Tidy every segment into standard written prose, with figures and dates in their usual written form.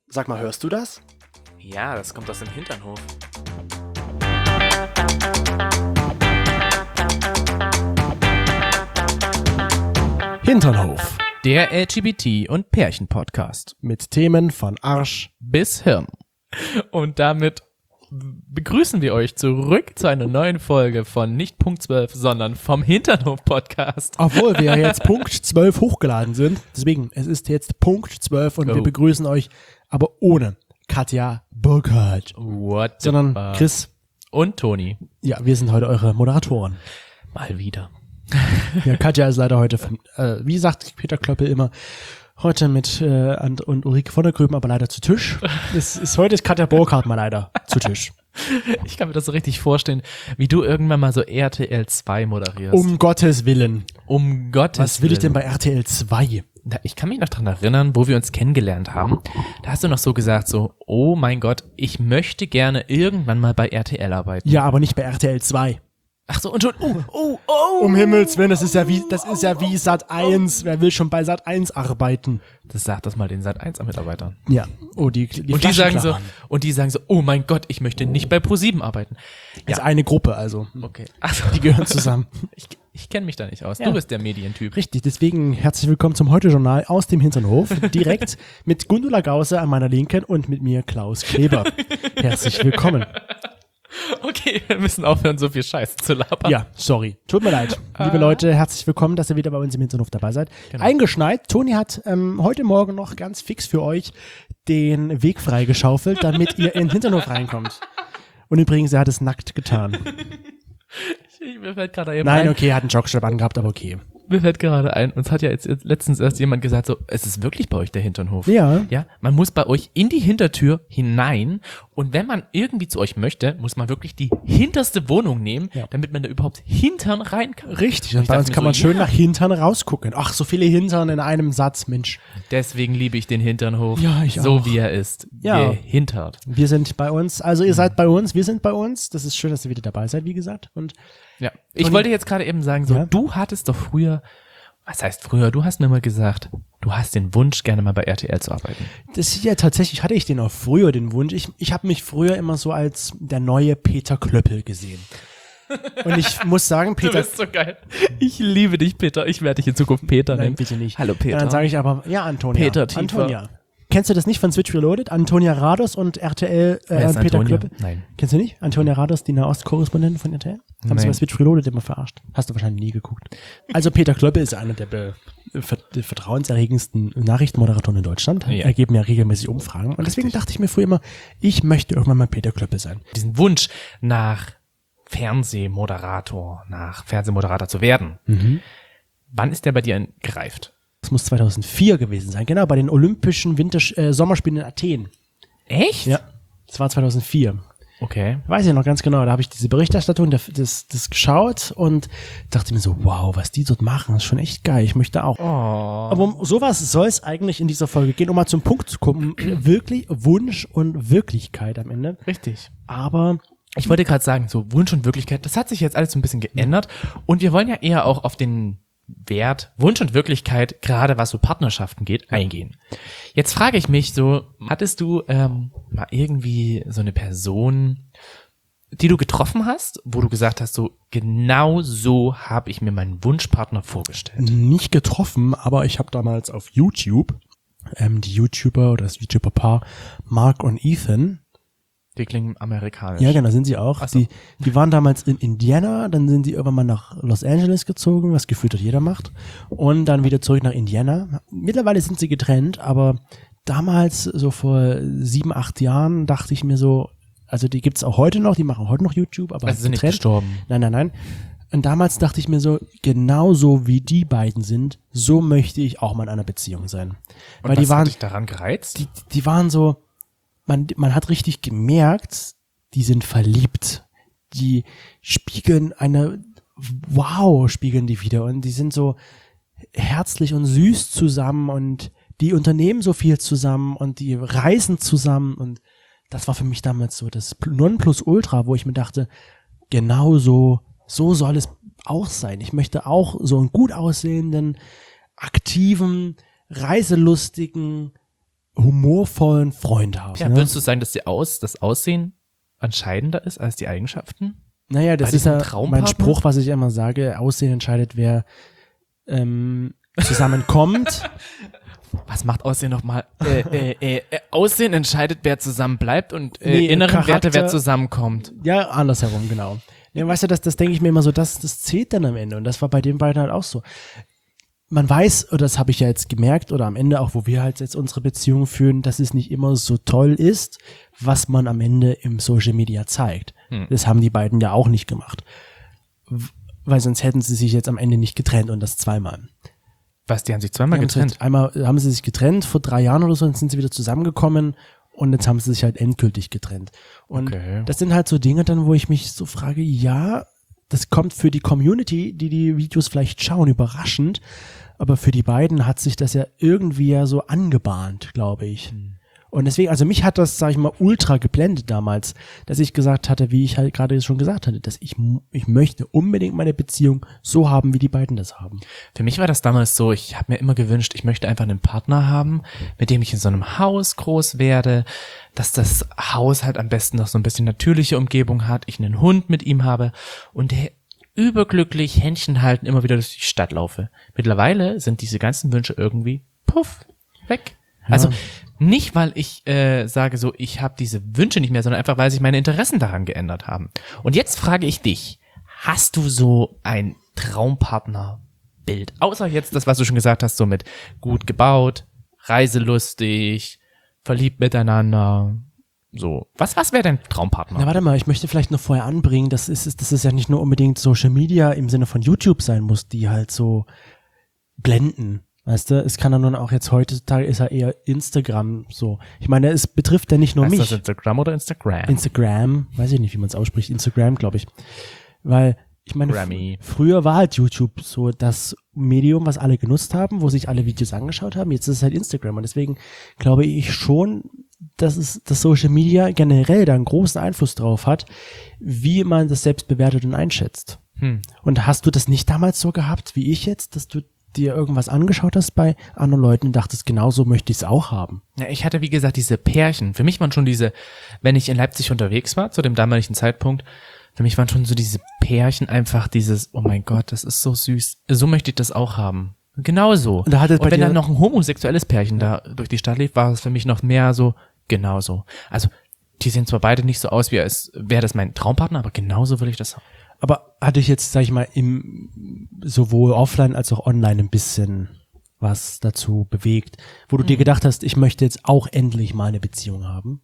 Sag mal, hörst du das? Ja, das kommt aus dem Hinternhof. Hinternhof. Der LGBT- und Pärchen-Podcast. Mit Themen von Arsch Bis Hirn. Und damit begrüßen wir euch zurück zu einer neuen Folge von nicht Punkt 12, sondern vom Hinternhof-Podcast. Obwohl wir jetzt Punkt 12 hochgeladen sind. Deswegen, es ist jetzt Punkt 12 und wir begrüßen euch, aber ohne Katja Burkhardt. What the Sondern fuck? Chris Und Toni. Ja, wir sind heute eure Moderatoren. Mal wieder. Ja, Katja ist leider heute, wie sagt Peter Klöppel immer, heute mit und Ulrike von der Gröben, aber leider zu Tisch. Heute ist Katja Burkhardt mal leider zu Tisch. Ich kann mir das so richtig vorstellen, wie du irgendwann mal so RTL 2 moderierst. Um Gottes Willen. Um Gottes Was will ich denn bei RTL 2? Ich kann mich noch dran erinnern, wo wir uns kennengelernt haben. Da hast du noch so gesagt, so, oh mein Gott, ich möchte gerne irgendwann mal bei RTL arbeiten. Ja, aber nicht bei RTL 2. Ach so, und schon, Um Himmels Willen, das ist ja wie Sat.1. Wer will schon bei Sat.1 arbeiten? Das sagt das mal den Sat.1-Mitarbeitern. Ja. Oh, die Und die sagen so, oh mein Gott, ich möchte nicht bei ProSieben arbeiten. Ja. Ist eine Gruppe, also. Okay. Ach so. Die gehören zusammen. Ich kenne mich da nicht aus. Ja. Du bist der Medientyp. Richtig, deswegen herzlich willkommen zum Heute-Journal aus dem Hinternhof. Direkt mit Gundula Gause an meiner Linken und mit mir Klaus Kleber. Herzlich willkommen. Okay, wir müssen aufhören, so viel Scheiß zu labern. Ja, sorry. Tut mir leid. Liebe Leute, herzlich willkommen, dass ihr wieder bei uns im Hinternhof dabei seid. Genau. Eingeschneit. Toni hat heute Morgen noch ganz fix für euch den Weg freigeschaufelt, damit ihr in den Hinternhof reinkommt. Und übrigens, er hat es nackt getan. Mir fällt gerade eben Nein, ein, okay, er hat einen Jockstrap angehabt, aber okay. Mir fällt gerade ein, uns hat ja jetzt letztens erst jemand gesagt, so, es ist wirklich bei euch der Hinternhof. Ja. Ja, man muss bei euch in die Hintertür hinein und wenn man irgendwie zu euch möchte, muss man wirklich die hinterste Wohnung nehmen, Ja. damit man da überhaupt hintern rein kann. Richtig, und ich bei dachte uns mir kann man so, schön ja. nach Hintern rausgucken. Ach, so viele Hintern in einem Satz, Mensch. Deswegen liebe ich den Hinternhof, Ja, ich so auch. wie er ist, Ja. gehintert. Wir sind bei uns, also ihr seid bei uns, wir sind bei uns. Das ist schön, dass ihr wieder dabei seid, wie gesagt. Und Ja. Ich Toni- wollte jetzt gerade eben sagen, so, Ja? du hattest doch früher, was heißt früher, du hast mir mal gesagt, du hast den Wunsch, gerne mal bei RTL zu arbeiten. das ist ja tatsächlich, hatte ich den auch früher, den Wunsch. Ich habe mich früher immer so als der neue Peter Klöppel gesehen. Und ich muss sagen, Peter, so geil. Ich liebe dich, Peter. Ich werde dich in Zukunft Peter nein, nennen. bitte nicht. Hallo, Peter. Dann sage ich aber, ja, Antonia. Peter Tiefer. Antonia. Kennst du das nicht von Switch Reloaded? Antonia Rados und RTL, Wer ist Peter Antonia? Klöppel? Nein. Kennst du nicht? Antonia Rados, die Nahostkorrespondentin von RTL? Haben sie Nein. bei Switch Reloaded immer verarscht. Hast du wahrscheinlich nie geguckt. Also Peter Klöppel ist einer der vertrauenserregendsten Nachrichtenmoderatoren in Deutschland. Ja. Er gibt mir regelmäßig Umfragen. Und deswegen dachte ich mir früher immer, ich möchte irgendwann mal Peter Klöppel sein. Diesen Wunsch nach Fernsehmoderator zu werden. Wann ist der bei dir gereift? Das muss 2004 gewesen sein. Genau, bei den Olympischen Sommerspielen in Athen. Echt? Ja, das war 2004. Okay. Weiß ich noch ganz genau, da habe ich diese Berichterstattung, das geschaut und dachte mir so, wow, was die dort machen, das ist schon echt geil, ich möchte auch. Aber um sowas soll es eigentlich in dieser Folge gehen, um mal zum Punkt zu kommen, wirklich Wunsch und Wirklichkeit am Ende. Richtig. Aber Ich wollte gerade sagen, so Wunsch und Wirklichkeit, das hat sich jetzt alles so ein bisschen geändert und wir wollen ja eher auch auf den Wert Wunsch und Wirklichkeit, gerade was so Partnerschaften geht, eingehen. Jetzt frage ich mich so, hattest du mal irgendwie so eine Person, die du getroffen hast, wo du gesagt hast, so genau so habe ich mir meinen Wunschpartner vorgestellt? nicht getroffen, aber ich habe damals auf YouTube die YouTuber oder das YouTuber-Paar Mark und Ethan. Die klingen amerikanisch. Ja, genau, sind sie auch. Ach so. Die waren damals in Indiana, dann sind die irgendwann mal nach Los Angeles gezogen, was gefühlt dort jeder macht. Und dann wieder zurück nach Indiana. Mittlerweile sind sie getrennt, aber damals, so vor 7, 8 Jahren, dachte ich mir so, also die gibt's auch heute noch, die machen heute noch YouTube, aber Also sind nicht getrennt. gestorben. Nein. Und damals dachte ich mir so, genauso wie die beiden sind, so möchte ich auch mal in einer Beziehung sein. Und Weil was die waren, hat dich daran gereizt? die waren so, man hat richtig gemerkt, die sind verliebt. Die spiegeln spiegeln die wieder und die sind so herzlich und süß zusammen und die unternehmen so viel zusammen und die reisen zusammen und das war für mich damals so das Nonplusultra, wo ich mir dachte, genau so soll es auch sein. Ich möchte auch so einen gut aussehenden, aktiven, reiselustigen, humorvollen Freund habe. Ja, würdest du sagen, dass das Aussehen entscheidender ist als die Eigenschaften? Naja, das Bei ist ja diesem Traumpartner? mein Spruch, was ich immer sage. Aussehen entscheidet, wer zusammenkommt. Was macht Aussehen nochmal? Aussehen entscheidet, wer zusammen bleibt und inneren Werte, wer zusammenkommt. Ja, andersherum, genau. Ja, weißt du, das denke ich mir immer so, das zählt dann am Ende. Und das war bei den beiden halt auch so. Man weiß, oder das habe ich ja jetzt gemerkt, oder am Ende auch, wo wir halt jetzt unsere Beziehung führen, dass es nicht immer so toll ist, was man am Ende im Social Media zeigt. Das haben die beiden ja auch nicht gemacht. Weil sonst hätten sie sich jetzt am Ende nicht getrennt und das zweimal. Was, die haben sich zweimal getrennt? Einmal haben sie sich getrennt, vor 3 Jahren oder so, dann sind sie wieder zusammengekommen und jetzt haben sie sich halt endgültig getrennt. Und das sind halt so Dinge dann, wo ich mich so frage, ja, das kommt für die Community, die Videos vielleicht schauen, überraschend, aber für die beiden hat sich das ja irgendwie ja so angebahnt, glaube ich. Und deswegen, also mich hat das, sag ich mal, ultra geblendet damals, dass ich gesagt hatte, wie ich halt gerade schon gesagt hatte, dass ich möchte unbedingt meine Beziehung so haben, wie die beiden das haben. Für mich war das damals so, ich habe mir immer gewünscht, ich möchte einfach einen Partner haben, mit dem ich in so einem Haus groß werde, dass das Haus halt am besten noch so ein bisschen natürliche Umgebung hat, ich einen Hund mit ihm habe und der überglücklich Händchen halten immer wieder durch die Stadt laufe. Mittlerweile sind diese ganzen Wünsche irgendwie, puff, weg. Ja. Also nicht, weil ich sage so, ich habe diese Wünsche nicht mehr, sondern einfach, weil sich meine Interessen daran geändert haben. Und jetzt frage ich dich, hast du so ein Traumpartnerbild? Außer jetzt das, was du schon gesagt hast, so mit gut gebaut, reiselustig, verliebt miteinander, so. Was wäre dein Traumpartner? Na, warte mal, ich möchte vielleicht noch vorher anbringen, dass es ja nicht nur unbedingt Social Media im Sinne von YouTube sein muss, die halt so blenden. Weißt du, es kann ja nun auch jetzt heutzutage ist ja eher Instagram so. Ich meine, es betrifft ja nicht nur mich. Ist das Instagram oder Instagram? Instagram, weiß ich nicht, wie man es ausspricht. Instagram, glaube ich. Weil, ich meine, früher war halt YouTube so das Medium, was alle genutzt haben, wo sich alle Videos angeschaut haben. Jetzt ist es halt Instagram. Und deswegen glaube ich schon, dass das Social Media generell da einen großen Einfluss drauf hat, wie man das selbst bewertet und einschätzt. Und hast du das nicht damals so gehabt, wie ich jetzt, dass du dir irgendwas angeschaut hast bei anderen Leuten und dachtest, genau so möchte ich es auch haben? Ja, ich hatte, wie gesagt, diese Pärchen. Für mich waren schon diese, wenn ich in Leipzig unterwegs war, zu dem damaligen Zeitpunkt, für mich waren schon so diese Pärchen einfach dieses, oh mein Gott, das ist so süß. So möchte ich das auch haben. Genauso. Und wenn dann noch ein homosexuelles Pärchen da durch die Stadt lief, war es für mich noch mehr so, genauso. Also, die sehen zwar beide nicht so aus, wie es wäre das mein Traumpartner, aber genauso will ich das haben. Aber hatte ich jetzt, sag ich mal, sowohl offline als auch online ein bisschen was dazu bewegt, wo du dir gedacht hast, ich möchte jetzt auch endlich mal eine Beziehung haben?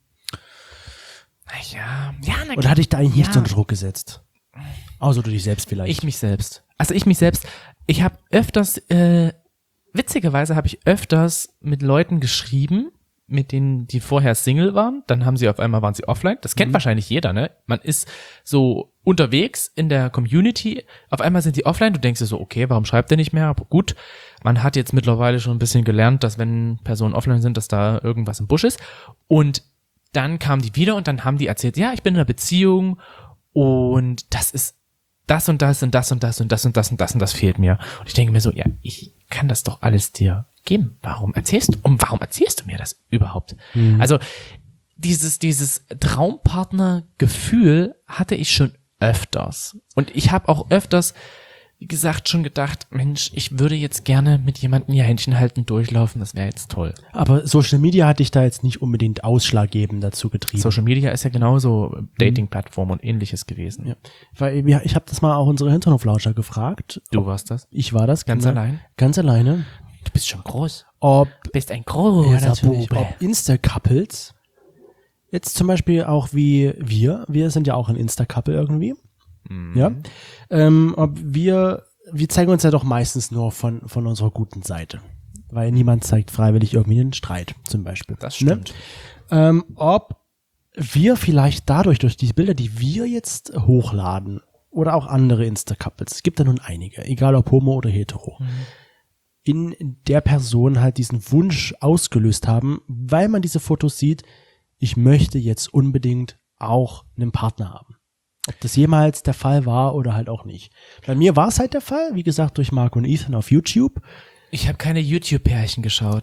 Ja, oder hatte ich da eigentlich nicht so einen Druck gesetzt? Außer du dich selbst vielleicht. Ich mich selbst. Ich habe öfters, witzigerweise habe ich öfters mit Leuten geschrieben, mit denen, die vorher Single waren, dann waren sie offline. Das kennt wahrscheinlich jeder, ne? Man ist so unterwegs in der Community, auf einmal sind die offline, du denkst dir so, okay, warum schreibt der nicht mehr? Aber gut, man hat jetzt mittlerweile schon ein bisschen gelernt, dass wenn Personen offline sind, dass da irgendwas im Busch ist. Und dann kamen die wieder und dann haben die erzählt, ja, ich bin in einer Beziehung und das ist das und das und das und das und das und das und das und das fehlt mir. Und ich denke mir so, ja, ich kann das doch alles dir geben. Warum erzählst du mir das überhaupt? Also dieses Traumpartner-Gefühl hatte ich schon öfters. Und ich habe auch öfters, wie gesagt, schon gedacht, Mensch, ich würde jetzt gerne mit jemandem ihr Händchen halten, durchlaufen, das wäre jetzt toll. Aber Social Media hat dich da jetzt nicht unbedingt ausschlaggebend dazu getrieben. Social Media ist ja genauso Dating-Plattform und ähnliches gewesen. Ja. Weil ich habe das mal auch unsere Hinternhoflauscher gefragt. Du warst das? Ich war das. Ganz allein? Ganz alleine. Du bist schon groß. Du bist ein großer Bube. Ob Insta-Couples, jetzt zum Beispiel auch wie wir sind ja auch ein Insta-Couple irgendwie. Ja. Ob wir zeigen uns ja doch meistens nur von unserer guten Seite. Weil niemand zeigt freiwillig irgendwie einen Streit, zum Beispiel. Das stimmt. Ne? Ob wir vielleicht durch die Bilder, die wir jetzt hochladen, oder auch andere Insta-Couples, es gibt ja nun einige, egal ob homo oder hetero, in der Person halt diesen Wunsch ausgelöst haben, weil man diese Fotos sieht, ich möchte jetzt unbedingt auch einen Partner haben. Ob das jemals der Fall war oder halt auch nicht. Bei mir war es halt der Fall, wie gesagt, durch Marco und Ethan auf YouTube. Ich habe keine YouTube-Pärchen geschaut.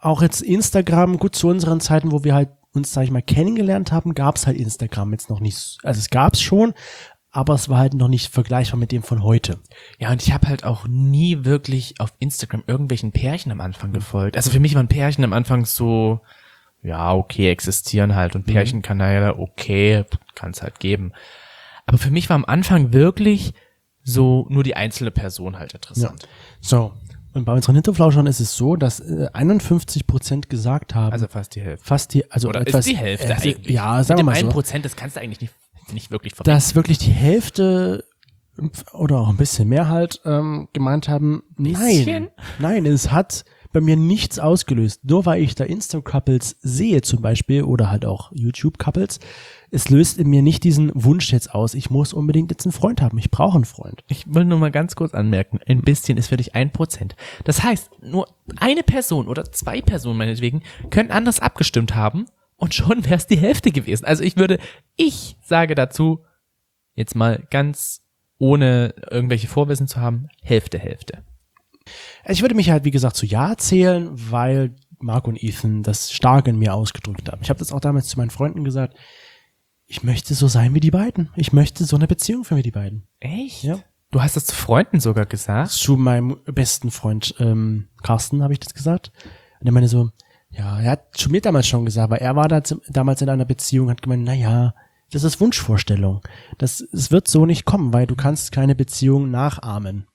auch jetzt Instagram, gut, zu unseren Zeiten, wo wir halt uns, sag ich mal, kennengelernt haben, gab es halt Instagram jetzt noch nicht. Also es gab es schon, aber es war halt noch nicht vergleichbar mit dem von heute. Ja, und ich habe halt auch nie wirklich auf Instagram irgendwelchen Pärchen am Anfang gefolgt. Also für mich waren Pärchen am Anfang so, ja, okay, existieren halt und Pärchenkanäle, okay, kann es halt geben. Aber für mich war am Anfang wirklich so nur die einzelne Person halt interessant. Ja. So, und bei unseren Hinterflauschern ist es so, dass 51% gesagt haben. Also fast die Hälfte. Also Oder etwas, ist die Hälfte eigentlich? Ja, sagen wir mal so. Mit dem 1%, das kannst du eigentlich nicht wirklich verbinden. Dass wirklich die Hälfte oder auch ein bisschen mehr halt gemeint haben, nein, es hat bei mir nichts ausgelöst. Nur weil ich da Insta-Couples sehe zum Beispiel oder halt auch YouTube-Couples, es löst in mir nicht diesen Wunsch jetzt aus, ich muss unbedingt jetzt einen Freund haben, ich brauche einen Freund. Ich will nur mal ganz kurz anmerken, ein bisschen ist für dich 1%. Das heißt, nur eine Person oder 2 Personen meinetwegen können anders abgestimmt haben und schon wäre es die Hälfte gewesen. Also ich sage dazu, jetzt mal ganz ohne irgendwelche Vorwissen zu haben, Hälfte. Ich würde mich halt, wie gesagt, zu Ja zählen, weil Mark und Ethan das stark in mir ausgedrückt haben. Ich habe das auch damals zu meinen Freunden gesagt, ich möchte so sein wie die beiden. Ich möchte so eine Beziehung für die beiden. Echt? Ja. Du hast das zu Freunden sogar gesagt? Zu meinem besten Freund Carsten habe ich das gesagt. Und er meinte so, ja, er hat zu mir damals schon gesagt, weil er war damals in einer Beziehung, hat gemeint, naja, das ist Wunschvorstellung. Es wird so nicht kommen, weil du kannst keine Beziehung nachahmen.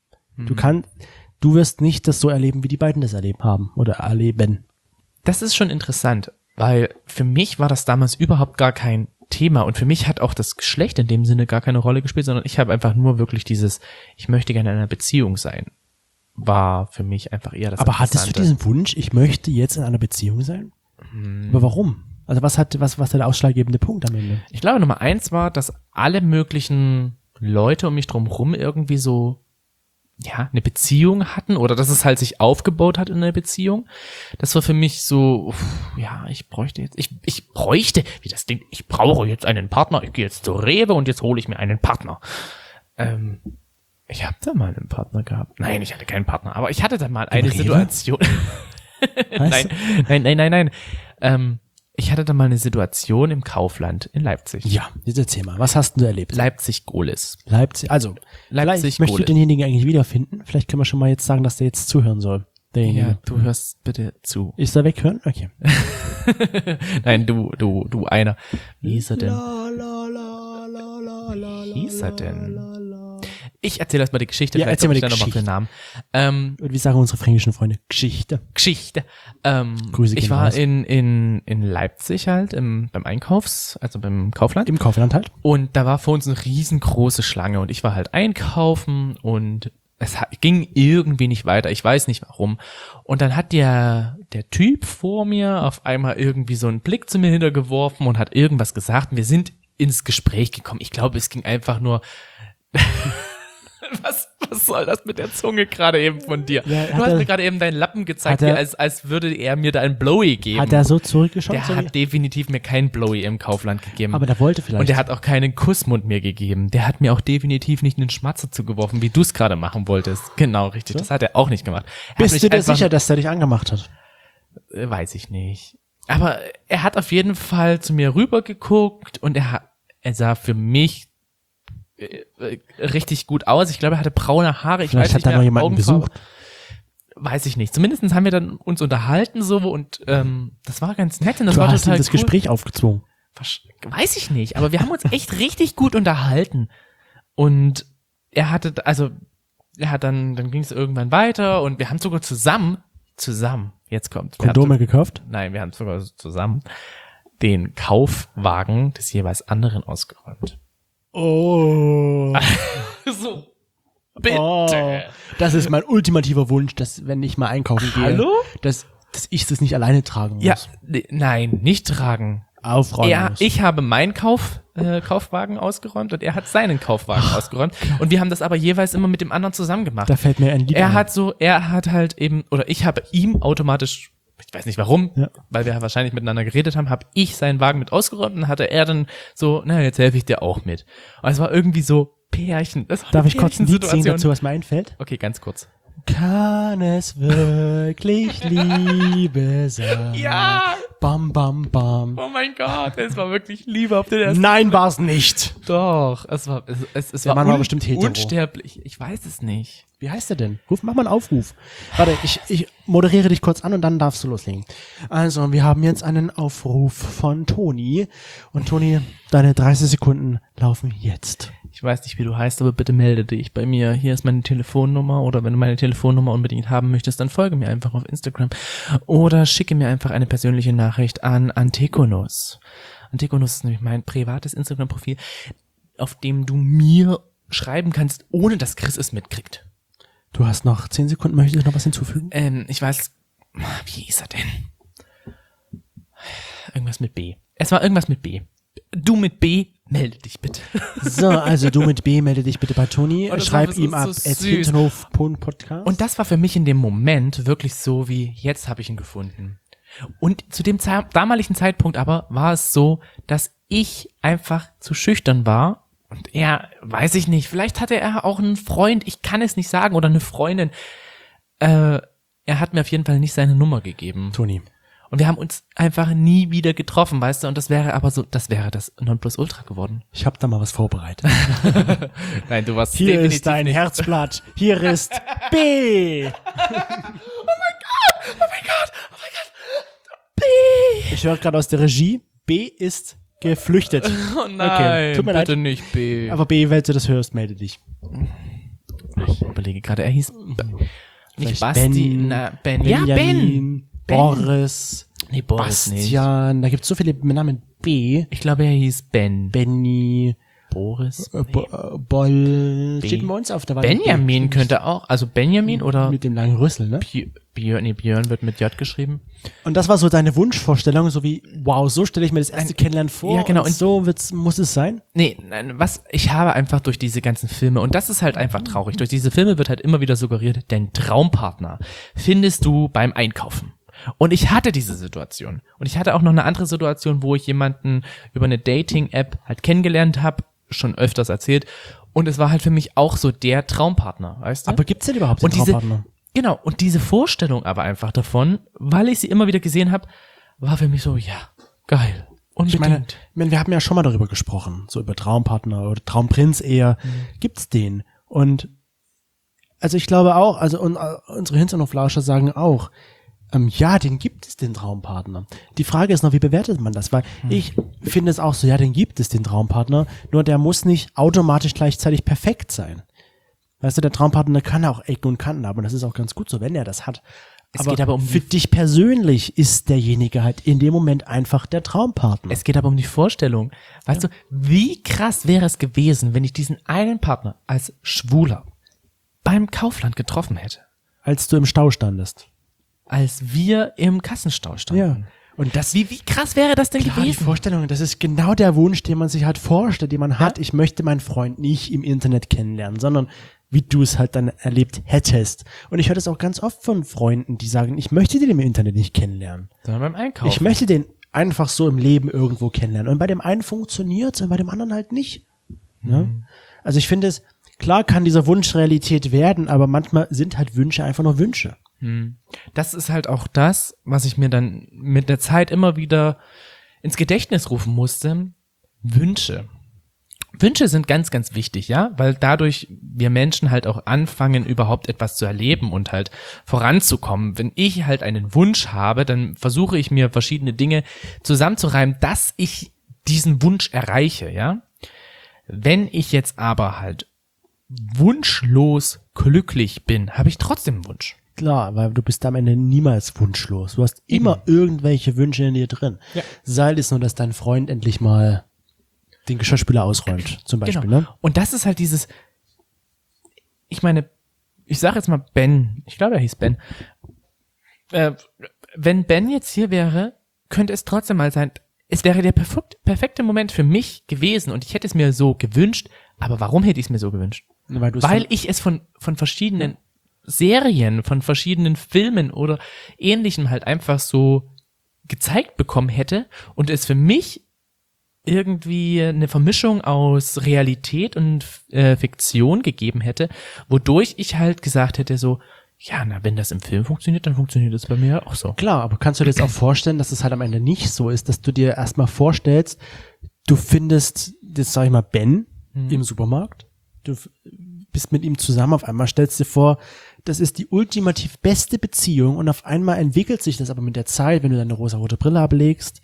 Du wirst nicht das so erleben, wie die beiden das erlebt haben oder erleben. Das ist schon interessant, weil für mich war das damals überhaupt gar kein Thema und für mich hat auch das Geschlecht in dem Sinne gar keine Rolle gespielt, sondern ich habe einfach nur wirklich ich möchte gerne in einer Beziehung sein, war für mich einfach eher das Aber hattest du diesen Wunsch, ich möchte jetzt in einer Beziehung sein? Aber warum? Also was war der ausschlaggebende Punkt am Ende? Ich glaube, Nummer 1 war, dass alle möglichen Leute um mich drumherum irgendwie so eine Beziehung hatten oder dass es halt sich aufgebaut hat in einer Beziehung. Das war für mich so, ich brauche jetzt einen Partner, ich gehe jetzt zur Rewe und jetzt hole ich mir einen Partner. Ich habe da mal einen Partner gehabt. Nein, ich hatte keinen Partner, aber ich hatte da mal eine Situation. Nein. Ich hatte da mal eine Situation im Kaufland in Leipzig. Ja, jetzt erzähl mal, was hast du erlebt? Leipzig-Gohlis. Vielleicht möchtest du denjenigen eigentlich wiederfinden. Vielleicht können wir schon mal jetzt sagen, dass der jetzt zuhören soll. Derjenige. Ja, du hörst bitte zu. Ist er weghören? Okay. Nein, du einer. Wie hieß er denn? Wie hieß er denn? Ich erzähle erst mal die Geschichte, ja, vielleicht erzähl mal die noch mal Geschichte. für den Namen. Und wie sagen unsere fränkischen Freunde? Geschichte. Grüße ich war in Leipzig halt beim beim Kaufland. Im Kaufland halt. Und da war vor uns eine riesengroße Schlange und ich war halt einkaufen und es ging irgendwie nicht weiter. Ich weiß nicht warum. Und dann hat der Typ vor mir auf einmal irgendwie so einen Blick zu mir hintergeworfen und hat irgendwas gesagt. Und wir sind ins Gespräch gekommen. Ich glaube, es ging einfach nur Was soll das mit der Zunge gerade eben von dir? Ja, du hast mir gerade eben deinen Lappen gezeigt, als würde er mir da einen Blowy geben. Hat er so zurückgeschaut? Der hat definitiv mir keinen Blowy im Kaufland gegeben. Aber der wollte vielleicht. Und der hat auch keinen Kussmund mir gegeben. Der hat mir auch definitiv nicht einen Schmatzer zugeworfen, wie du es gerade machen wolltest. Genau, richtig. So? Das hat er auch nicht gemacht. Bist du dir sicher, dass er dich angemacht hat? Weiß ich nicht. Aber er hat auf jeden Fall zu mir rübergeguckt und er sah für mich richtig gut aus. Ich glaube, er hatte braune Haare. Ich Vielleicht weiß nicht hat er mehr, noch jemanden besucht. Weiß ich nicht. Zumindest haben wir dann uns unterhalten so und das war ganz nett und das du war hast total ihm das cool. Gespräch aufgezwungen. Weiß ich nicht, aber wir haben uns echt richtig gut unterhalten. Und dann ging es irgendwann weiter und wir haben sogar zusammen, jetzt kommt. Kondome gekauft? Nein, wir haben sogar zusammen den Kaufwagen des jeweils anderen ausgeräumt. Oh. So, bitte. Oh. Das ist mein ultimativer Wunsch, dass, wenn ich mal einkaufen gehe, Hallo? dass ich das nicht alleine tragen muss. Ja, nein, nicht tragen. Aufräumen muss. Ich habe meinen Kaufwagen ausgeräumt und er hat seinen Kaufwagen ausgeräumt. Und wir haben das aber jeweils immer mit dem anderen zusammen gemacht. Da fällt mir ein Lied ein. Ich habe ihm automatisch, ich weiß nicht warum, weil wir wahrscheinlich miteinander geredet haben, habe ich seinen Wagen mit ausgeräumt und hatte er dann so, jetzt helfe ich dir auch mit. Und es war irgendwie so Pärchen. Darf ich kurz ein Lied singen dazu, was mir einfällt? Okay, ganz kurz. Kann es wirklich Liebe sein? Ja! Bam, bam, bam. Oh mein Gott, es war wirklich Liebe auf den ersten. Nein, war's nicht. Doch, es war Der Mann war bestimmt hetero. unsterblich. Ich weiß es nicht. Wie heißt der denn? Mach mal einen Aufruf. Warte, ich moderiere dich kurz an und dann darfst du loslegen. Also, wir haben jetzt einen Aufruf von Toni. Und Toni, deine 30 Sekunden laufen jetzt. Ich weiß nicht, wie du heißt, aber bitte melde dich bei mir. Hier ist meine Telefonnummer oder wenn du meine Telefonnummer unbedingt haben möchtest, dann folge mir einfach auf Instagram oder schicke mir einfach eine persönliche Nachricht an Antikonus. Antikonus ist nämlich mein privates Instagram-Profil, auf dem du mir schreiben kannst, ohne dass Chris es mitkriegt. Du hast noch 10 Sekunden. Möchtest du noch was hinzufügen? Ich weiß, wie hieß er denn? Irgendwas mit B. Es war irgendwas mit B. Du mit B, melde dich bitte. So, also du mit B, melde dich bitte bei Toni. Oh, das Schreib war so ihm ab süß. @hinterhof.podcast. Und das war für mich in dem Moment wirklich so wie, jetzt habe ich ihn gefunden. Und zu dem damaligen Zeitpunkt aber war es so, dass ich einfach zu schüchtern war. Und er, weiß ich nicht, vielleicht hatte er auch einen Freund, ich kann es nicht sagen, oder eine Freundin. Er hat mir auf jeden Fall nicht seine Nummer gegeben. Toni. Und wir haben uns einfach nie wieder getroffen, weißt du, und das wäre aber so, das wäre das Nonplusultra geworden. Ich habe da mal was vorbereitet. Nein, du warst Hier ist dein Herzblatt. Hier ist B. B. Ich höre gerade aus der Regie, B ist geflüchtet. Oh nein, Okay, tut mir bitte leid. nicht B. Aber B, wenn du das hörst, melde dich. Ich überlege gerade, er hieß nicht Vielleicht Basti, Ben, na, Ben. Ja, Ben. Benjamin, Boris, Nee, Boris nicht. Bastian. Da gibt es so viele Namen B. Ich glaube, er hieß Ben. Benny, Boris. Boll. B. Steht bei uns auf der Wand. Benjamin könnte auch, also Benjamin oder Mit dem langen Rüssel, ne? Björn wird mit J geschrieben. Und das war so deine Wunschvorstellung, so wie, wow, so stelle ich mir das erste Kennenlernen vor. Ja, genau. Und so muss es sein. Nee, nein, ich habe einfach durch diese ganzen Filme, und das ist halt einfach traurig, durch diese Filme wird halt immer wieder suggeriert, dein Traumpartner findest du beim Einkaufen. Und ich hatte diese Situation. Und ich hatte auch noch eine andere Situation, wo ich jemanden über eine Dating-App halt kennengelernt habe, schon öfters erzählt. Und es war halt für mich auch so der Traumpartner, weißt du? Aber gibt's denn überhaupt den Und diese, Traumpartner? genau, und diese Vorstellung aber einfach davon, weil ich sie immer wieder gesehen habe, war für mich so, ja, geil. Ich meine, wir haben ja schon mal darüber gesprochen, so über Traumpartner oder Traumprinz eher. Gibt's den? Und also ich glaube auch, also unsere Hinterhoflauscher sagen auch, ja, den gibt es, den Traumpartner. Die Frage ist noch, wie bewertet man das? Weil ich finde es auch so, ja, den gibt es, den Traumpartner, nur der muss nicht automatisch gleichzeitig perfekt sein. Weißt du, der Traumpartner kann auch Ecken und Kanten haben und das ist auch ganz gut so, wenn er das hat. Es geht aber um für dich persönlich ist derjenige halt in dem Moment einfach der Traumpartner. Es geht aber um die Vorstellung. Weißt du, wie krass wäre es gewesen, wenn ich diesen einen Partner als Schwuler beim Kaufland getroffen hätte? Als du im Stau standest. Als wir im Kassenstau standen. Ja. Und das, Wie krass wäre das denn klar, die gewesen? Vorstellung, das ist genau der Wunsch, den man sich halt vorstellt, den man hat. Ich möchte meinen Freund nicht im Internet kennenlernen, sondern wie du es halt dann erlebt hättest. Und ich höre das auch ganz oft von Freunden, die sagen, ich möchte den im Internet nicht kennenlernen. Sondern beim Einkaufen. Ich möchte den einfach so im Leben irgendwo kennenlernen. Und bei dem einen funktioniert's und bei dem anderen halt nicht. Ne? Also ich finde es, klar kann dieser Wunsch Realität werden, aber manchmal sind halt Wünsche einfach nur Wünsche. Das ist halt auch das, was ich mir dann mit der Zeit immer wieder ins Gedächtnis rufen musste. Wünsche. Wünsche sind ganz, ganz wichtig, ja, weil dadurch wir Menschen halt auch anfangen, überhaupt etwas zu erleben und halt voranzukommen. Wenn ich halt einen Wunsch habe, dann versuche ich mir verschiedene Dinge zusammenzureimen, dass ich diesen Wunsch erreiche, ja. Wenn ich jetzt aber halt wunschlos glücklich bin, habe ich trotzdem einen Wunsch. Klar, weil du bist am Ende niemals wunschlos. Du hast immer irgendwelche Wünsche in dir drin. Ja. Sei es nur, dass dein Freund endlich mal den Geschirrspüler ausräumt, zum Beispiel. Genau. Ne? Und das ist halt dieses, ich meine, ich sage jetzt mal Ben, ich glaube, er hieß Ben. Wenn Ben jetzt hier wäre, könnte es trotzdem mal sein, es wäre der perfekte Moment für mich gewesen und ich hätte es mir so gewünscht, aber warum hätte ich es mir so gewünscht? Weil ich es von verschiedenen Serien, von verschiedenen Filmen oder Ähnlichem halt einfach so gezeigt bekommen hätte und es für mich irgendwie eine Vermischung aus Realität und Fiktion gegeben hätte, wodurch ich halt gesagt hätte so, Ja, na, wenn das im Film funktioniert, dann funktioniert das bei mir auch so. Klar, aber kannst du dir jetzt auch vorstellen, dass es halt am Ende nicht so ist, dass du dir erstmal vorstellst, du findest, jetzt sag ich mal, Ben im Supermarkt, du bist mit ihm zusammen, auf einmal stellst du dir vor, das ist die ultimativ beste Beziehung und auf einmal entwickelt sich das aber mit der Zeit, wenn du deine rosa-rote Brille ablegst,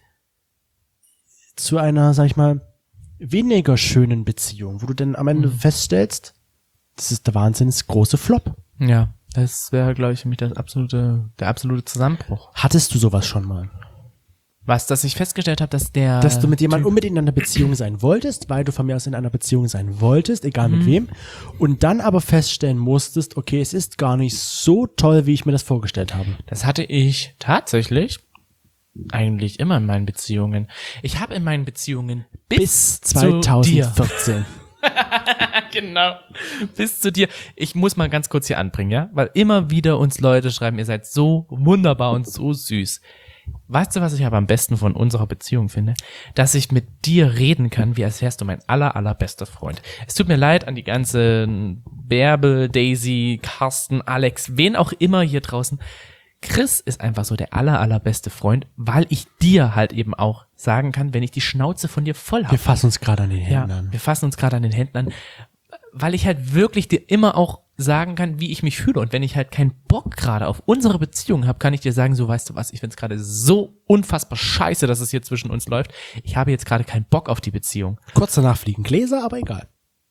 zu einer, sag ich mal, weniger schönen Beziehung, wo du dann am Ende feststellst, das ist der Wahnsinns große Flop. Ja, das wäre, glaube ich, für mich der absolute Zusammenbruch. Hattest du sowas schon mal? Was, dass ich festgestellt habe, dass Du mit jemandem unbedingt in einer Beziehung sein wolltest, weil du von mir aus in einer Beziehung sein wolltest, egal mit wem, und dann aber feststellen musstest, okay, es ist gar nicht so toll, wie ich mir das vorgestellt habe. Das hatte ich tatsächlich eigentlich immer in meinen Beziehungen. Ich habe in meinen Beziehungen bis 2014. Genau. Bis zu dir. Ich muss mal ganz kurz hier anbringen, ja? Weil immer wieder uns Leute schreiben, ihr seid so wunderbar und so süß. Weißt du, was ich aber am besten von unserer Beziehung finde? Dass ich mit dir reden kann, wie als wärst du mein allerbester Freund. Es tut mir leid an die ganzen Bärbel, Daisy, Carsten, Alex, wen auch immer hier draußen. Chris ist einfach so der allerbeste Freund, weil ich dir halt eben auch sagen kann, wenn ich die Schnauze von dir voll habe. Wir fassen uns gerade an den Händen an. Wir fassen uns gerade an den Händen an, weil ich halt wirklich dir immer auch sagen kann, wie ich mich fühle. Und wenn ich halt keinen Bock gerade auf unsere Beziehung habe, kann ich dir sagen, so, weißt du was, ich find's gerade so unfassbar scheiße, dass es hier zwischen uns läuft. Ich habe jetzt gerade keinen Bock auf die Beziehung. Kurz danach fliegen Gläser, aber egal.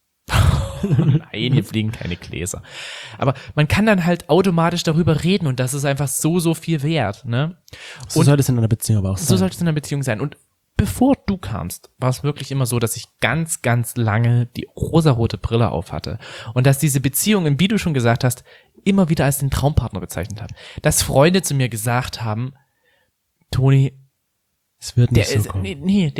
Nein, hier fliegen keine Gläser. Aber man kann dann halt automatisch darüber reden und das ist einfach so viel wert, ne? So sollte es in einer Beziehung aber auch sein. So sollte es in einer Beziehung sein. Und bevor du kamst, war es wirklich immer so, dass ich ganz lange die rosarote Brille auf hatte. Und dass diese Beziehungen, wie du schon gesagt hast, immer wieder als den Traumpartner bezeichnet hat. Dass Freunde zu mir gesagt haben, Toni, es wird nicht so kommen.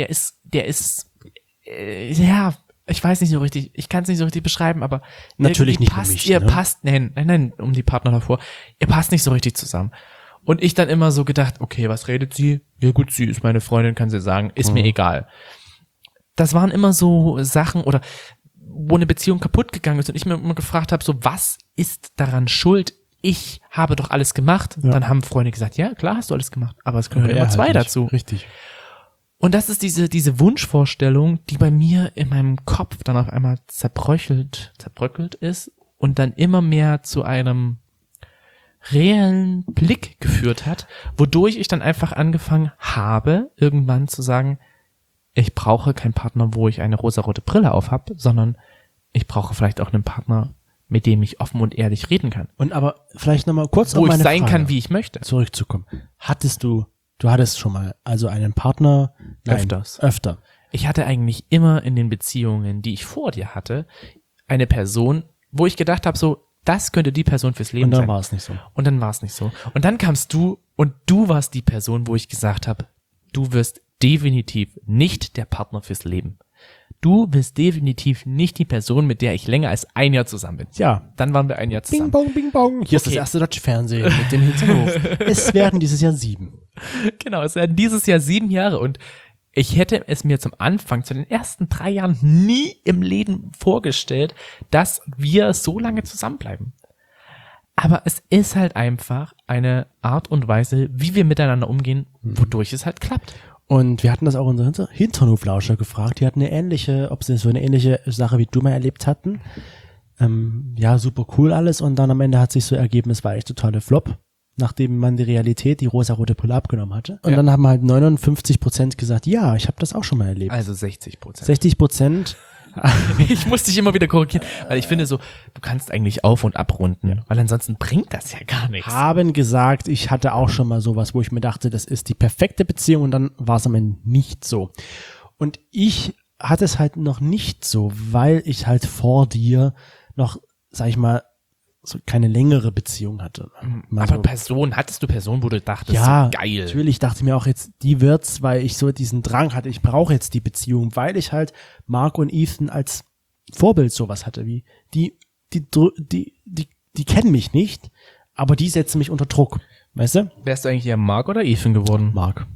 Ja, ich weiß nicht so richtig, ich kann es nicht so richtig beschreiben, aber natürlich nicht passt, gemischt, ihr ne? passt, nein, um die Partner davor, ihr passt nicht so richtig zusammen. Und ich dann immer so gedacht, okay, was redet sie? Ja gut, sie ist meine Freundin, kann sie sagen, ist mir egal. Das waren immer so Sachen, oder wo eine Beziehung kaputt gegangen ist und ich mir immer gefragt habe, so was ist daran schuld? Ich habe doch alles gemacht. Ja. Dann haben Freunde gesagt, ja klar hast du alles gemacht, aber es gehören immer zwei nicht. dazu. Richtig. Und das ist diese Wunschvorstellung, die bei mir in meinem Kopf dann auf einmal zerbröckelt ist und dann immer mehr zu einem reellen Blick geführt hat, wodurch ich dann einfach angefangen habe, irgendwann zu sagen, ich brauche keinen Partner, wo ich eine rosarote Brille auf habe, sondern ich brauche vielleicht auch einen Partner, mit dem ich offen und ehrlich reden kann. Und aber vielleicht nochmal kurz Wo auf ich meine sein Frage kann, wie ich möchte. zurückzukommen. Du hattest schon mal also einen Partner? Nein, öfter. Ich hatte eigentlich immer in den Beziehungen, die ich vor dir hatte, eine Person, wo ich gedacht habe, so, das könnte die Person fürs Leben Und dann sein. war es nicht so. Und dann war es nicht so. Und dann kamst du und du warst die Person, wo ich gesagt habe, du wirst definitiv nicht der Partner fürs Leben. Du bist definitiv nicht die Person, mit der ich länger als ein Jahr zusammen bin. Ja. Dann waren wir ein Jahr zusammen. Bing bong, bing bong. Hier ist das erste deutsche Fernsehen mit dem Hinterhof. Es werden dieses Jahr 7. Genau, es werden dieses Jahr 7 Jahre und ich hätte es mir zum Anfang, zu den ersten 3 Jahren nie im Leben vorgestellt, dass wir so lange zusammenbleiben. Aber es ist halt einfach eine Art und Weise, wie wir miteinander umgehen, wodurch es halt klappt. Und wir hatten das auch unsere Hinternhoflauscher gefragt. Die hatten ob sie so eine ähnliche Sache wie du mal erlebt hatten. Ja, super cool alles. Und dann am Ende hat sich so ergeben, es war echt totale Flop, nachdem man die Realität, die rosarote Brille abgenommen hatte. Und dann haben halt 59% gesagt, ja, ich habe das auch schon mal erlebt. Also 60%. 60%. Ich muss dich immer wieder korrigieren, weil ich finde so, du kannst eigentlich auf- und abrunden, weil ansonsten bringt das ja gar nichts. Haben gesagt, ich hatte auch schon mal sowas, wo ich mir dachte, das ist die perfekte Beziehung und dann war es am Ende nicht so. Und ich hatte es halt noch nicht so, weil ich halt vor dir noch, sag ich mal, so keine längere Beziehung hatte. Aber hattest du Personen, wo du dachtest, ja, so geil. natürlich dachte ich mir auch jetzt, die wird's, weil ich so diesen Drang hatte, ich brauche jetzt die Beziehung, weil ich halt Mark und Ethan als Vorbild sowas hatte, wie die kennen mich nicht, aber die setzen mich unter Druck, weißt du? Wärst du eigentlich eher Mark oder Ethan geworden? Mark.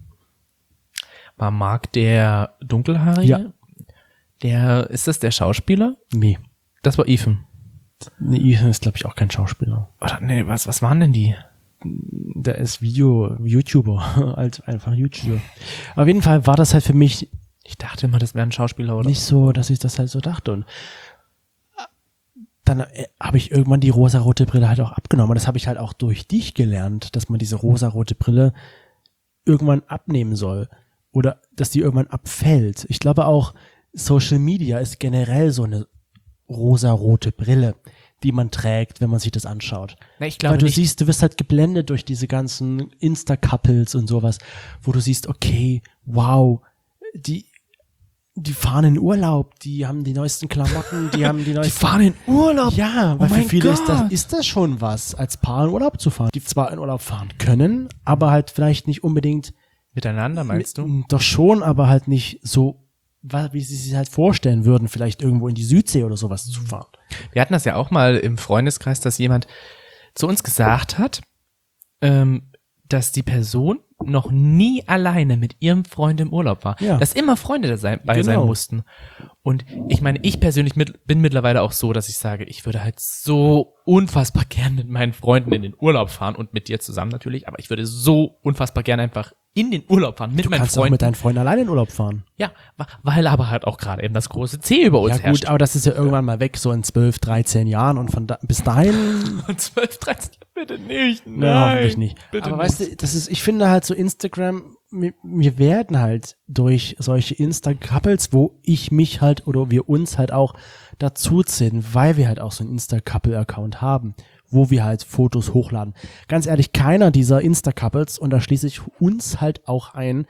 War Mark der Dunkelhaarige? Ja. Ist das der Schauspieler? Nee. Das war Ethan. Nee, Ethan ist, glaube ich, auch kein Schauspieler. Oder nee, was waren denn die? Der ist YouTuber, halt einfach YouTuber. Auf jeden Fall war das halt für mich Ich dachte immer, das wäre ein Schauspieler, oder? nicht so, dass ich das halt so dachte. Und dann habe ich irgendwann die rosarote Brille halt auch abgenommen. Und das habe ich halt auch durch dich gelernt, dass man diese rosarote Brille irgendwann abnehmen soll. Oder dass die irgendwann abfällt. Ich glaube auch, Social Media ist generell so eine rosarote Brille, die man trägt, wenn man sich das anschaut. Na, ich glaube Weil du nicht. siehst, du wirst halt geblendet durch diese ganzen Insta-Couples und sowas, wo du siehst, okay, wow, die fahren in Urlaub, die haben die neuesten Klamotten, die haben die neuesten... in Urlaub. Ja, Oh weil für mein viele Gott. ist das schon was, als Paar in Urlaub zu fahren. Die zwar in Urlaub fahren können, aber halt vielleicht nicht unbedingt... Miteinander, meinst du? Doch schon, aber halt nicht so, wie sie sich halt vorstellen würden, vielleicht irgendwo in die Südsee oder sowas zu fahren. Wir hatten das ja auch mal im Freundeskreis, dass jemand zu uns gesagt hat, dass die Person noch nie alleine mit ihrem Freund im Urlaub war. Ja. Dass immer Freunde dabei sein Genau. mussten. Und ich meine, ich persönlich bin mittlerweile auch so, dass ich sage, ich würde halt so unfassbar gern mit meinen Freunden in den Urlaub fahren und mit dir zusammen natürlich, aber ich würde so unfassbar gern einfach in den Urlaub fahren mit Du meinen kannst auch Freunden. mit deinen Freunden alleine in Urlaub fahren. Ja, weil aber halt auch gerade eben das große C über uns Ja herrscht. gut, aber das ist ja irgendwann mal weg, so in 12, 13 Jahren und bis dahin, Und 12, 13, bitte nicht. Nein, na, hoffentlich nicht. Bitte Aber nicht. weißt du, ich finde halt so Instagram, wir werden halt durch solche Insta-Couples, wo ich mich halt oder wir uns halt auch dazu zählen, weil wir halt auch so einen Insta-Couple-Account haben, wo wir halt Fotos hochladen. Ganz ehrlich, keiner dieser Insta-Couples, und da schließe ich uns halt auch ein,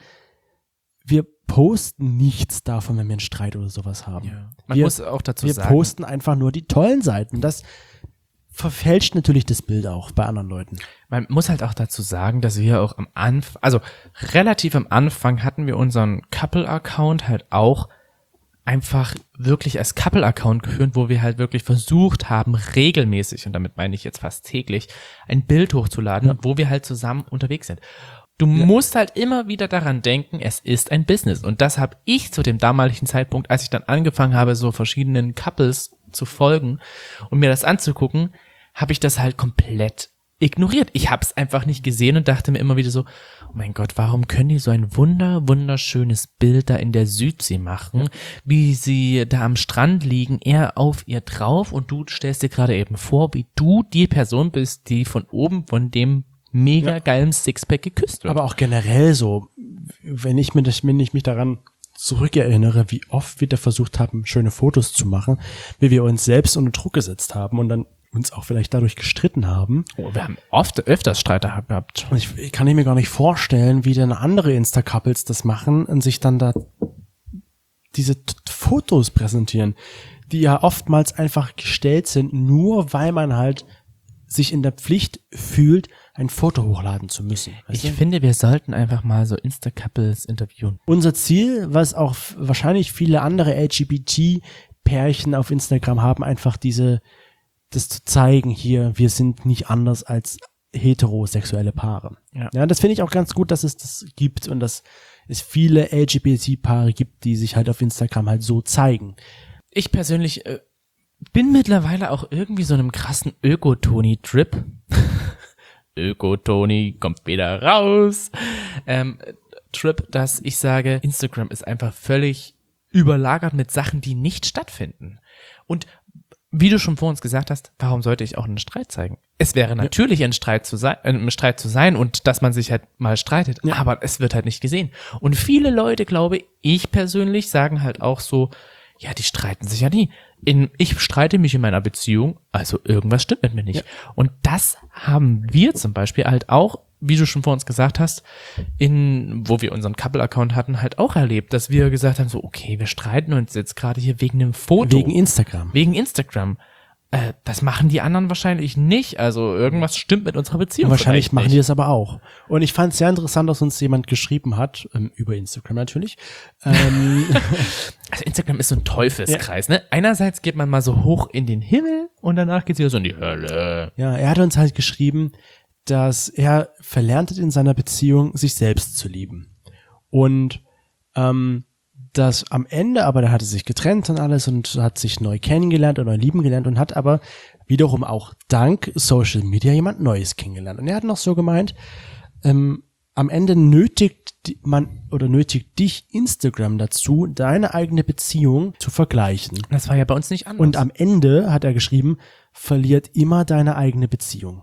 wir posten nichts davon, wenn wir einen Streit oder sowas haben. Ja. Man wir, muss auch dazu wir sagen, posten einfach nur die tollen Seiten. Das verfälscht natürlich das Bild auch bei anderen Leuten. man muss halt auch dazu sagen, dass wir auch am Anfang, also relativ am Anfang hatten wir unseren Couple-Account halt auch einfach wirklich als Couple-Account geführt, wo wir halt wirklich versucht haben, regelmäßig, und damit meine ich jetzt fast täglich, ein Bild hochzuladen, wo wir halt zusammen unterwegs sind. Du musst halt immer wieder daran denken, es ist ein Business. Und das habe ich zu dem damaligen Zeitpunkt, als ich dann angefangen habe, so verschiedenen Couples zu folgen und mir das anzugucken, habe ich das halt komplett ignoriert. Ich habe es einfach nicht gesehen und dachte mir immer wieder so, oh mein Gott, warum können die so ein wunderschönes Bild da in der Südsee machen, wie sie da am Strand liegen, er auf ihr drauf und du stellst dir gerade eben vor, wie du die Person bist, die von oben von dem mega geilen Sixpack geküsst wird. Aber auch generell so, wenn ich mich daran zurückerinnere, wie oft wir da versucht haben, schöne Fotos zu machen, wie wir uns selbst unter Druck gesetzt haben und dann uns auch vielleicht dadurch gestritten haben. Wir haben öfters Streit gehabt. Und ich kann mir gar nicht vorstellen, wie denn andere Insta-Couples das machen und sich dann da diese Fotos präsentieren, die ja oftmals einfach gestellt sind, nur weil man halt sich in der Pflicht fühlt, ein Foto hochladen zu müssen. Weißt Ich du? finde, wir sollten einfach mal so Insta-Couples interviewen. Unser Ziel, was auch wahrscheinlich viele andere LGBT-Pärchen auf Instagram haben, einfach das zu zeigen hier, wir sind nicht anders als heterosexuelle Paare. Ja. Das finde ich auch ganz gut, dass es das gibt und dass es viele LGBT-Paare gibt, die sich halt auf Instagram halt so zeigen. Ich persönlich bin mittlerweile auch irgendwie so einem krassen Öko-Toni-Trip. Öko-Toni kommt wieder raus. Trip, dass ich sage, Instagram ist einfach völlig überlagert mit Sachen, die nicht stattfinden. Und wie du schon vor uns gesagt hast, warum sollte ich auch einen Streit zeigen? Es wäre natürlich ein Streit zu sein und dass man sich halt mal streitet, aber es wird halt nicht gesehen. Und viele Leute, glaube ich persönlich, sagen halt auch so, ja, die streiten sich ja nie. Ich streite mich in meiner Beziehung, also irgendwas stimmt mit mir nicht. Ja. Und das haben wir zum Beispiel halt auch, wie du schon vor uns gesagt hast, wo wir unseren Couple-Account hatten, halt auch erlebt, dass wir gesagt haben, so, okay, wir streiten uns jetzt gerade hier wegen einem Foto. Wegen Instagram. Wegen Instagram. Das machen die anderen wahrscheinlich nicht. Also irgendwas stimmt mit unserer Beziehung. Wahrscheinlich machen nicht. die das aber auch. Und ich fand es sehr interessant, dass uns jemand geschrieben hat, über Instagram natürlich. Also Instagram ist so ein Teufelskreis, ne? Einerseits geht man mal so hoch in den Himmel und danach geht's wieder so in die Hölle. Ja, er hat uns halt geschrieben, dass er verlernt hat in seiner Beziehung, sich selbst zu lieben. Und dass am Ende, aber der hatte sich getrennt und alles und hat sich neu kennengelernt und neu lieben gelernt und hat aber wiederum auch dank Social Media jemand Neues kennengelernt. Und er hat noch so gemeint, am Ende nötigt dich Instagram dazu, deine eigene Beziehung zu vergleichen. Das war ja bei uns nicht anders. Und am Ende, hat er geschrieben, verliert immer deine eigene Beziehung.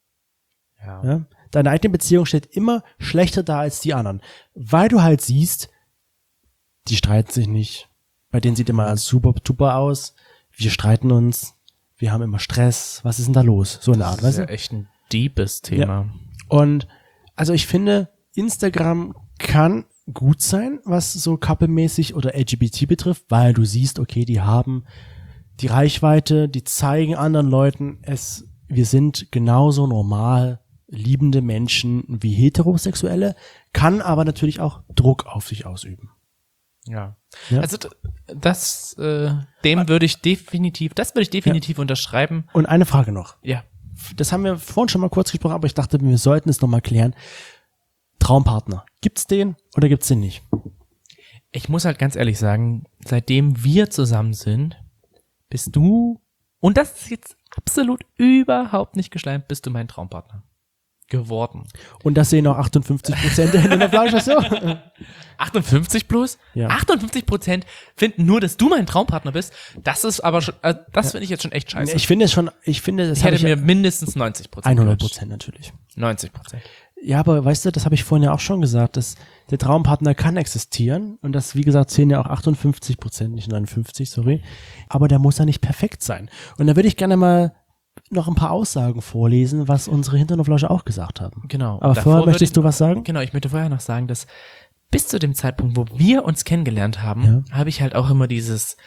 Ja? Deine eigene Beziehung steht immer schlechter da als die anderen. Weil du halt siehst, die streiten sich nicht. Bei denen sieht immer alles super duper aus. Wir streiten uns. Wir haben immer Stress. Was ist denn da los? So eine Art, weißt du? Das ist ja echt ein deepes Thema. Ja. Und also ich finde, Instagram kann gut sein, was so couple-mäßig oder LGBT betrifft, weil du siehst, okay, die haben die Reichweite, die zeigen anderen Leuten, wir sind genauso normal liebende Menschen wie Heterosexuelle, kann aber natürlich auch Druck auf sich ausüben. Ja. Ja. Also das würde ich definitiv unterschreiben. Und eine Frage noch. Ja. Das haben wir vorhin schon mal kurz gesprochen, aber ich dachte, wir sollten es nochmal klären. Traumpartner. Gibt's den oder gibt's den nicht? Ich muss halt ganz ehrlich sagen, seitdem wir zusammen sind, bist du, und das ist jetzt absolut überhaupt nicht geschleimt, bist du mein Traumpartner geworden. Und das sehen auch 58% der Hände in der Flasche so. 58 plus? Ja. 58% finden nur, dass du mein Traumpartner bist. Das ist aber schon, das finde ich jetzt schon echt scheiße. Ich finde, das ich hätte mir mindestens 90% 100% natürlich. 90%. Ja, aber weißt du, das habe ich vorhin ja auch schon gesagt, dass der Traumpartner kann existieren und das, wie gesagt, sehen ja auch 58%, nicht 59, sorry. Aber der muss ja nicht perfekt sein. Und da würde ich gerne mal noch ein paar Aussagen vorlesen, was unsere Hinternoflasche auch gesagt haben. Genau. Aber vorher möchtest du was sagen? Genau, ich möchte vorher noch sagen, dass bis zu dem Zeitpunkt, wo wir uns kennengelernt haben, habe ich halt auch immer dieses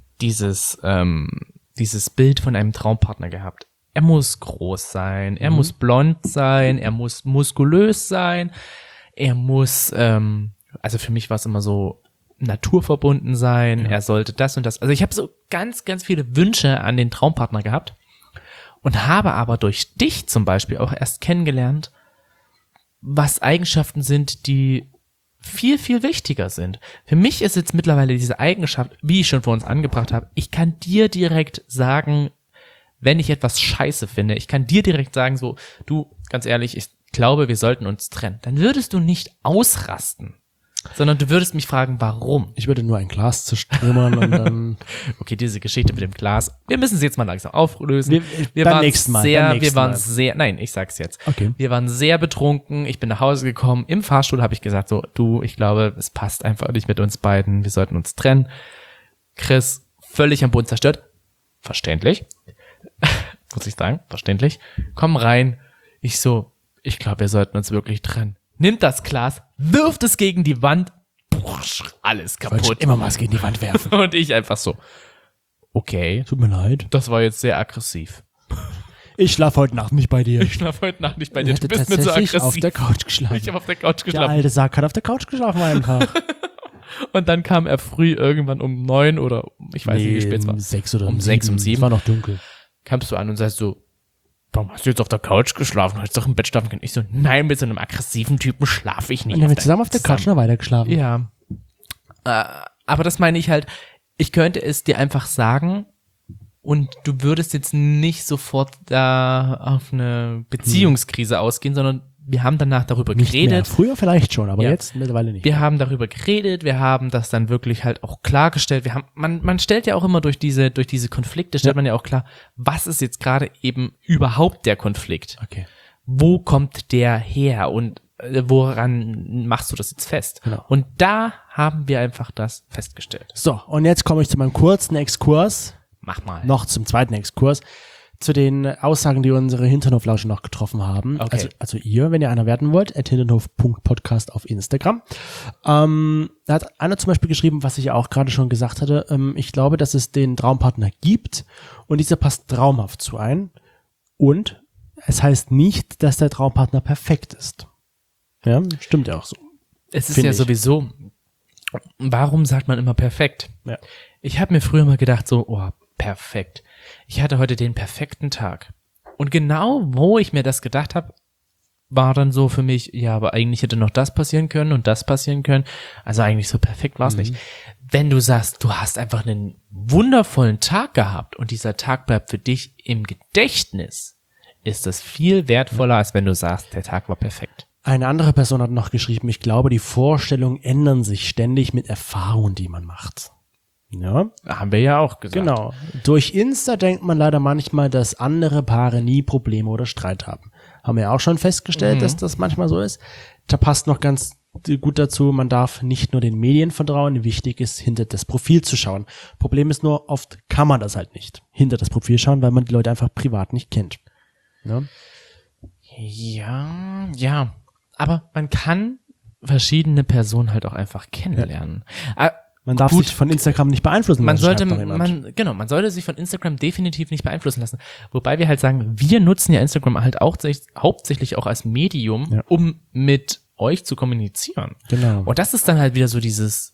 Bild von einem Traumpartner gehabt. Er muss groß sein, er muss blond sein, er muss muskulös sein, er muss, also für mich war es immer so, naturverbunden sein, er sollte das und das. Also ich habe so ganz, ganz viele Wünsche an den Traumpartner gehabt und habe aber durch dich zum Beispiel auch erst kennengelernt, was Eigenschaften sind, die viel, viel wichtiger sind. Für mich ist jetzt mittlerweile diese Eigenschaft, wie ich schon vor uns angebracht habe, ich kann dir direkt sagen, wenn ich etwas scheiße finde, ich kann dir direkt sagen, so, du, ganz ehrlich, ich glaube, wir sollten uns trennen. Dann würdest du nicht ausrasten, sondern du würdest mich fragen, warum? Ich würde nur ein Glas zertrümmern und dann... Okay, diese Geschichte mit dem Glas, wir müssen sie jetzt mal langsam auflösen. Wir beim waren nächsten Mal, nein, ich sag's jetzt. Okay. Wir waren sehr betrunken, ich bin nach Hause gekommen, im Fahrstuhl habe ich gesagt, so, du, ich glaube, es passt einfach nicht mit uns beiden, wir sollten uns trennen. Chris, völlig am Boden zerstört, verständlich. Muss ich sagen, verständlich. Komm rein. Ich glaube, wir sollten uns wirklich trennen. Nimmt das Glas, wirft es gegen die Wand. Boah, alles kaputt. Immer was gegen die Wand werfen. Und ich einfach so, okay, Tut mir leid. das war jetzt sehr aggressiv. Ich schlafe heute Nacht nicht bei dir. Ich schlafe heute Nacht nicht bei dir. Ich Du hätte bist mir so tatsächlich aggressiv. auf der Couch geschlafen. Ich habe auf der Couch Der geschlafen. alte Sack hat auf der Couch geschlafen einfach. Und dann kam er früh irgendwann um 9 oder ich weiß nicht, wie spät es war. Um 6 oder Um 6, um 7. Es war noch dunkel. Kamst du an und sagst so, warum hast du jetzt auf der Couch geschlafen? Du hättest doch im Bett schlafen können. Ich so, nein, mit so einem aggressiven Typen schlafe ich nicht. Und dann haben wir zusammen auf der Couch noch weiter geschlafen. Ja. Aber das meine ich halt, ich könnte es dir einfach sagen und du würdest jetzt nicht sofort da auf eine Beziehungskrise ausgehen, sondern wir haben danach darüber Nicht mehr. geredet. Früher vielleicht schon, aber Ja. jetzt mittlerweile nicht. Wir haben darüber geredet, wir haben das dann wirklich halt auch klargestellt. Man stellt ja auch immer durch diese Konflikte, stellt man ja auch klar, was ist jetzt gerade eben überhaupt der Konflikt? Okay. Wo kommt der her und woran machst du das jetzt fest? Genau. Und da haben wir einfach das festgestellt. So, und jetzt komme ich zu meinem kurzen Exkurs, Mach mal. noch zum zweiten Exkurs, zu den Aussagen, die unsere Hinternhoflausche noch getroffen haben. Okay. Also ihr, wenn ihr einer werden wollt, @hinternhof.podcast auf Instagram. Da hat einer zum Beispiel geschrieben, was ich ja auch gerade schon gesagt hatte, ich glaube, dass es den Traumpartner gibt und dieser passt traumhaft zu einem. Und es heißt nicht, dass der Traumpartner perfekt ist. Ja, stimmt ja auch so. Es ist Find ja ich. sowieso, warum sagt man immer perfekt? Ja. Ich habe mir früher mal gedacht so, oh, perfekt. Ich hatte heute den perfekten Tag. Und genau, wo ich mir das gedacht habe, war dann so für mich, ja, aber eigentlich hätte noch das passieren können und das passieren können. Also eigentlich so perfekt war es nicht. wenn du sagst, du hast einfach einen wundervollen Tag gehabt und dieser Tag bleibt für dich im Gedächtnis, ist das viel wertvoller, als wenn du sagst, der Tag war perfekt. Eine andere Person hat noch geschrieben, ich glaube, die Vorstellungen ändern sich ständig mit Erfahrungen, die man macht. Ja, Haben wir ja auch gesagt. genau. Durch Insta denkt man leider manchmal, dass andere Paare nie Probleme oder Streit haben. Haben wir ja auch schon festgestellt, dass das manchmal so ist. Da passt noch ganz gut dazu, man darf nicht nur den Medien vertrauen, wichtig ist, hinter das Profil zu schauen. Problem ist nur, oft kann man das halt nicht hinter das Profil schauen, weil man die Leute einfach privat nicht kennt. Ja? Ja. Aber man kann verschiedene Personen halt auch einfach kennenlernen. Man darf sich von Instagram nicht beeinflussen Man lassen, sollte, schreibt noch jemand. man sollte sich von Instagram definitiv nicht beeinflussen lassen. Wobei wir halt sagen, wir nutzen ja Instagram halt auch hauptsächlich auch als Medium, um mit euch zu kommunizieren. Genau. Und das ist dann halt wieder so dieses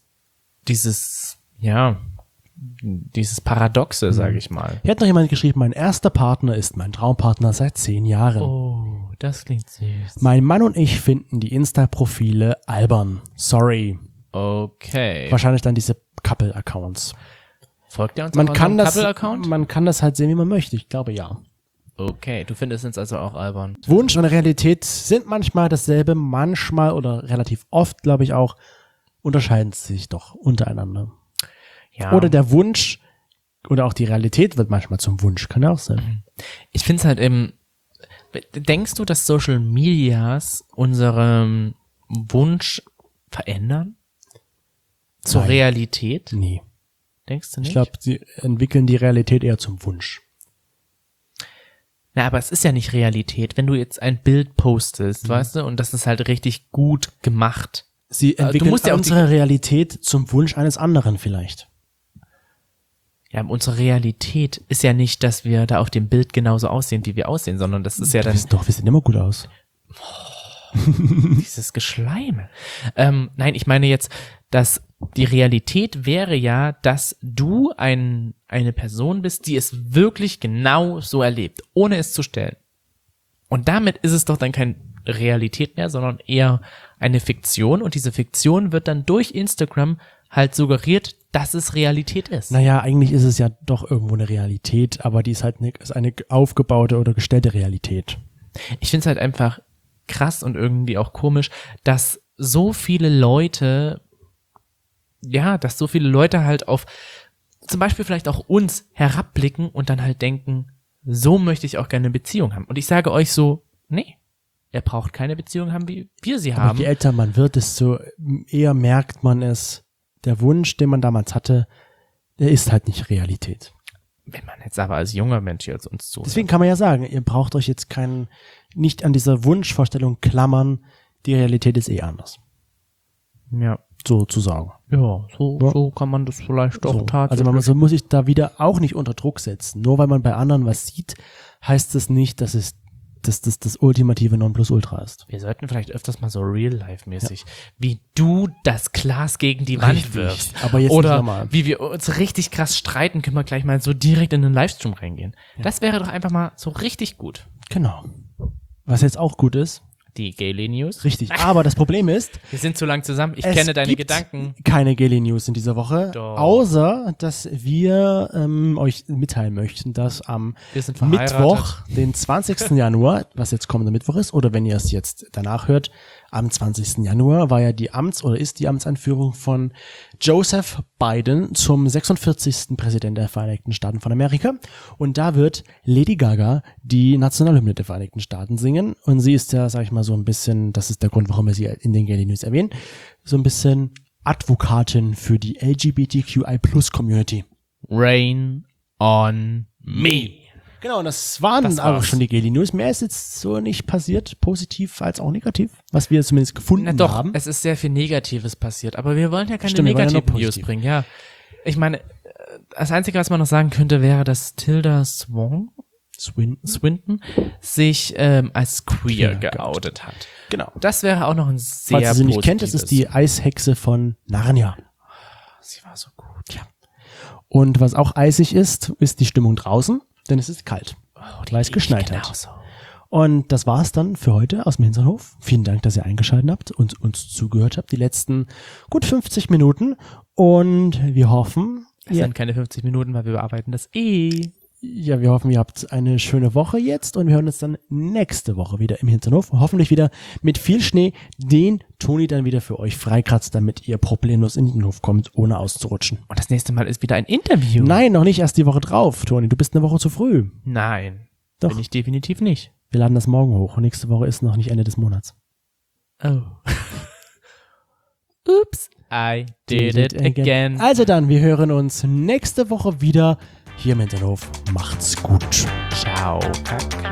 Paradoxe, sage ich mal. Hier hat noch jemand geschrieben, mein erster Partner ist mein Traumpartner seit 10 Jahren. Oh, das klingt süß. Mein Mann und ich finden die Insta-Profile albern. Sorry. Okay. Wahrscheinlich dann diese Couple-Accounts. Folgt ihr uns Man auf kann unserem das, Couple-Account? man kann das halt sehen, wie man möchte. Ich glaube, ja. Okay, du findest uns also auch albern. Wunsch und Realität sind manchmal dasselbe, manchmal oder relativ oft, glaube ich auch, unterscheiden sie sich doch untereinander. Ja. Oder der Wunsch oder auch die Realität wird manchmal zum Wunsch, kann ja auch sein. Ich finde es halt denkst du, dass Social Medias unseren Wunsch verändern? Zur Nein. Realität? Nee. Denkst du nicht? Ich glaube, sie entwickeln die Realität eher zum Wunsch. Na, aber es ist ja nicht Realität. Wenn du jetzt ein Bild postest, weißt du, und das ist halt richtig gut gemacht. Sie entwickeln musst ja auch unsere Realität zum Wunsch eines anderen vielleicht. Ja, unsere Realität ist ja nicht, dass wir da auf dem Bild genauso aussehen, wie wir aussehen, sondern das ist ja dann Wir sehen immer gut aus. dieses Geschleime. Nein, ich meine jetzt, dass die Realität wäre ja, dass du eine Person bist, die es wirklich genau so erlebt, ohne es zu stellen. Und damit ist es doch dann keine Realität mehr, sondern eher eine Fiktion. Und diese Fiktion wird dann durch Instagram halt suggeriert, dass es Realität ist. Naja, eigentlich ist es ja doch irgendwo eine Realität, aber die ist halt eine aufgebaute oder gestellte Realität. Ich finde es halt einfach krass und irgendwie auch komisch, dass so viele Leute halt auf zum Beispiel vielleicht auch uns herabblicken und dann halt denken, so möchte ich auch gerne eine Beziehung haben. Und ich sage euch so, nee, ihr braucht keine Beziehung haben, wie wir sie Aber haben. je älter man wird, desto eher merkt man es, der Wunsch, den man damals hatte, der ist halt nicht Realität. Wenn man jetzt aber als junger Mensch jetzt uns zuhört. Deswegen kann man ja sagen, ihr braucht euch jetzt nicht an dieser Wunschvorstellung klammern, die Realität ist eh anders. Ja. Sozusagen. Ja, so kann man das vielleicht auch So. Also tatsächlich. man muss sich da wieder auch nicht unter Druck setzen. Nur weil man bei anderen was sieht, heißt das nicht, dass das ultimative Nonplusultra ist. Wir sollten vielleicht öfters mal so Real-Life-mäßig, wie du das Glas gegen die Wand Richtig. wirfst. Aber jetzt Oder nicht nochmal. wie wir uns richtig krass streiten, können wir gleich mal so direkt in den Livestream reingehen. Ja. Das wäre doch einfach mal so richtig gut. Genau. Was jetzt auch gut ist, Die Gaily News. richtig. Aber das Problem ist, Wir sind zu lang zusammen. Ich es kenne deine gibt Gedanken. keine Gaily News in dieser Woche, Doch. außer dass wir euch mitteilen möchten, dass am Wir sind verheiratet. Mittwoch, den 20. Januar, was jetzt kommender Mittwoch ist, oder wenn ihr es jetzt danach hört, am 20. Januar war ja ist die Amtseinführung von Joseph Biden zum 46. Präsident der Vereinigten Staaten von Amerika. Und da wird Lady Gaga die Nationalhymne der Vereinigten Staaten singen. Und sie ist ja, sag ich mal, so ein bisschen, das ist der Grund, warum wir sie in den Gaily News erwähnen, so ein bisschen Advokatin für die LGBTQI+-Community. Rain on me. Genau, und das waren Das auch war's. schon die Gaily News. Mehr ist jetzt so nicht passiert, positiv als auch negativ, was wir zumindest gefunden Na doch, haben. es ist sehr viel Negatives passiert, aber wir wollen ja keine Stimmt, wir wollen ja nur negativen News positiv. bringen, ja. Ich meine, das Einzige, was man noch sagen könnte, wäre, dass Tilda Swinton sich als queer geoutet hat. Genau. Das wäre auch noch ein sehr Falls ihr sie nicht kennt, das positives. ist die Eishexe von Narnia. Sie war so gut. Ja. Und was auch eisig ist die Stimmung draußen, denn es ist kalt, weil es geschneit hat. Genauso. Und das war's dann für heute aus dem Hinternhof. Vielen Dank, dass ihr eingeschaltet habt und uns zugehört habt, die letzten gut 50 Minuten. Und wir hoffen, Es sind keine 50 Minuten, weil wir bearbeiten das wir hoffen, ihr habt eine schöne Woche jetzt und wir hören uns dann nächste Woche wieder im Hinternhof. Hoffentlich wieder mit viel Schnee, den Toni dann wieder für euch freikratzt, damit ihr problemlos in den Hof kommt, ohne auszurutschen. Und das nächste Mal ist wieder ein Interview. Nein, noch nicht erst die Woche drauf, Toni. Du bist eine Woche zu früh. Nein. Doch. Bin ich definitiv nicht. Wir laden das morgen hoch und nächste Woche ist noch nicht Ende des Monats. Oh. Oops. I did it again. Also dann, wir hören uns nächste Woche wieder hier im Hinternhof. Macht's gut. Ciao. Kakao.